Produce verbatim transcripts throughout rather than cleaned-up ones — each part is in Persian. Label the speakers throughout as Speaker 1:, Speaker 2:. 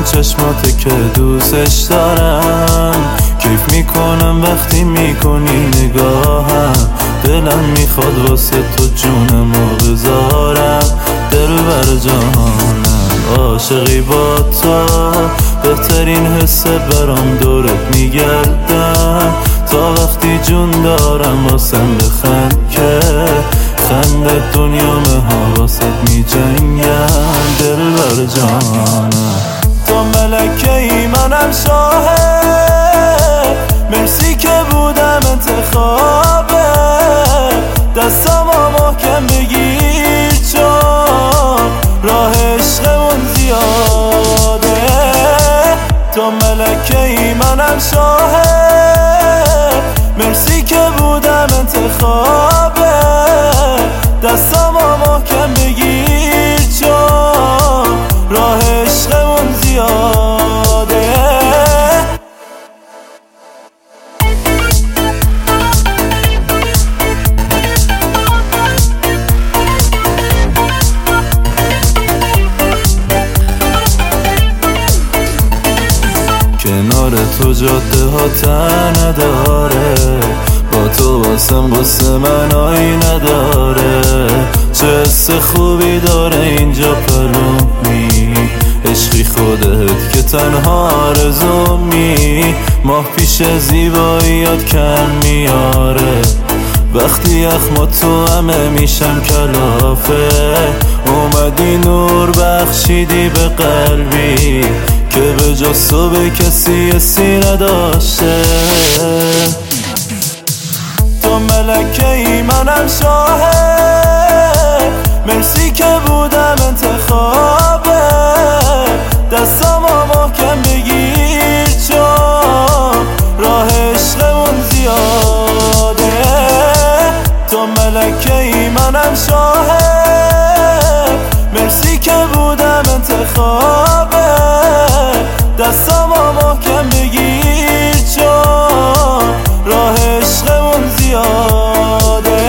Speaker 1: چشماته که دوستش دارم، کیف میکنم وقتی میکنی نگاهم، دلم میخواد واسه تو جونمو بذارم. دل بر جهانم عاشقی با تو، بهترین حس برام دورت میگردم، تا وقتی جون دارم واسم بخند که خنده دنیا مه واسط میجنگم. دل بر جانم تو ملکه ای منم شاهد، مرسی که بودم انتخابه، دستمو محکم بگیر چون راه عشقمون زیاده. تو ملکه ای منم شاهد، مرسی که بودم انتخابه، دستمو محکم بگیر چون راه عشقمون زیاده. کنار تو جاده ها تن نداره، با تو واسم قصه منایی نداره، چه حس خوبی داره اینجا پلومی، عشقی خودت که تنها آرزومی، ماه پیش زیباییات کم میاره، وقتی یخما تو همه میشم کلافه، اومدی نور بخشیدی به قلبی که به جز تو به کسی حسی نداشته. تو ملکه ای منم شاهد، مرسی که بودم انتخابه، دستمو محکم بگیر چون راه عشقمون زیاده. تو ملکه ای منم شاهد، مرسی که بودم انتخابه، دستمو محکم بگیر چون راه عشقمون زیاده.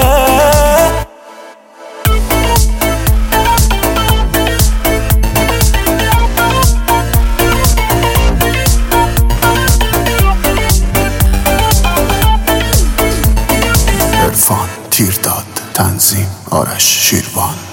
Speaker 2: عرفان تیرداد، تنظیم آرش شیروان.